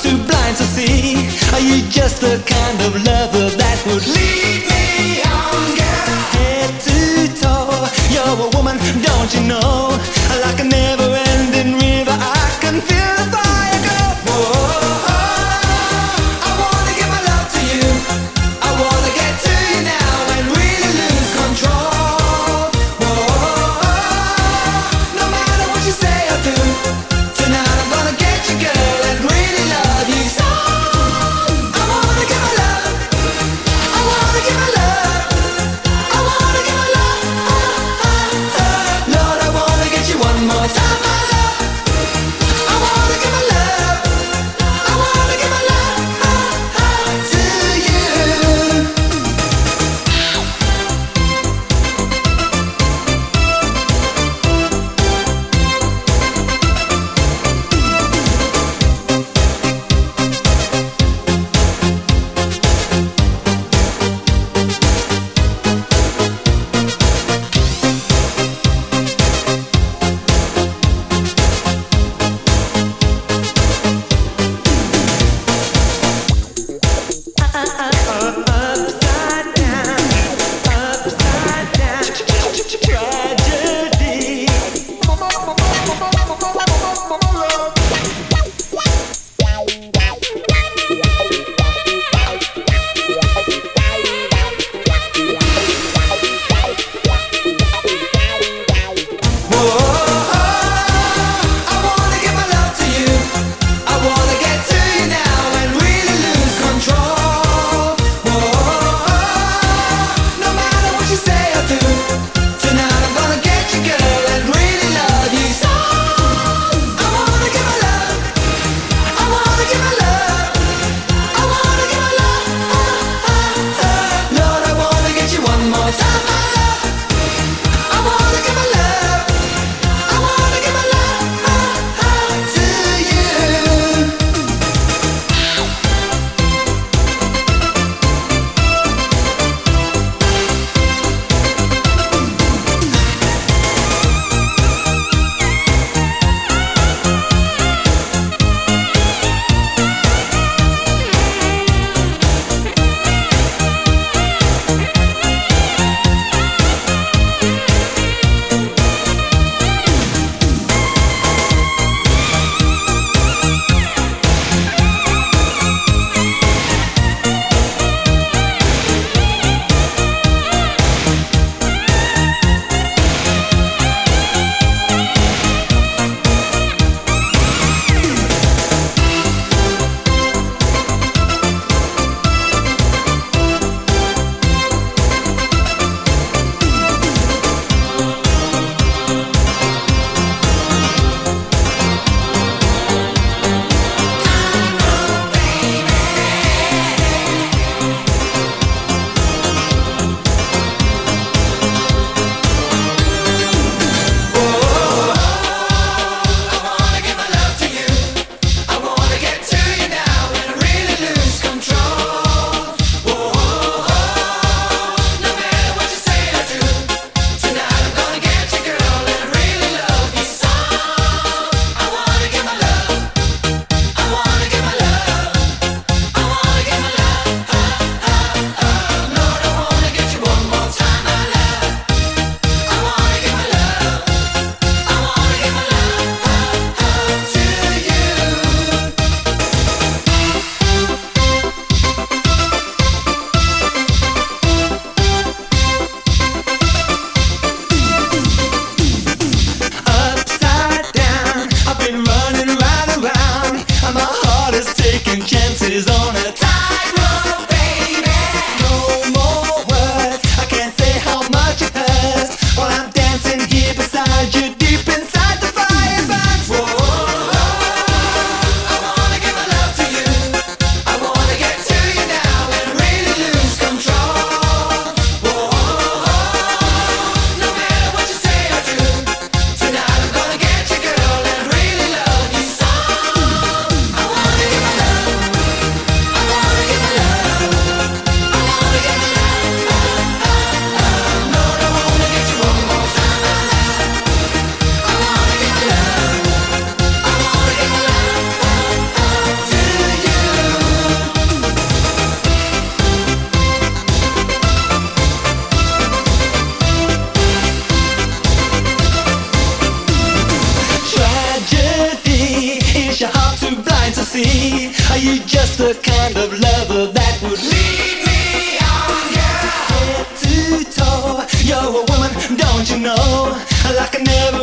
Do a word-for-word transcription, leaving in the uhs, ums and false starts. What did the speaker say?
too blind to see. Are you just the kind of lover that would lead me on, girl? Head to toe, you're a woman, don't you know? Like a never-ending river, I can feel the fire go. Whoa, I wanna give my love to you. I wanna get to you now and really lose control. Whoa, no matter what you say or do, tonight I'm gonna get you, girl, and really love you so. I wanna give my love. I wanna give my love. I wanna give my love. Oh, oh, oh. Lord, I wanna get you see. Are you just the kind of lover that would lead me on, girl? Head to toe, you're a woman, don't you know? Like I never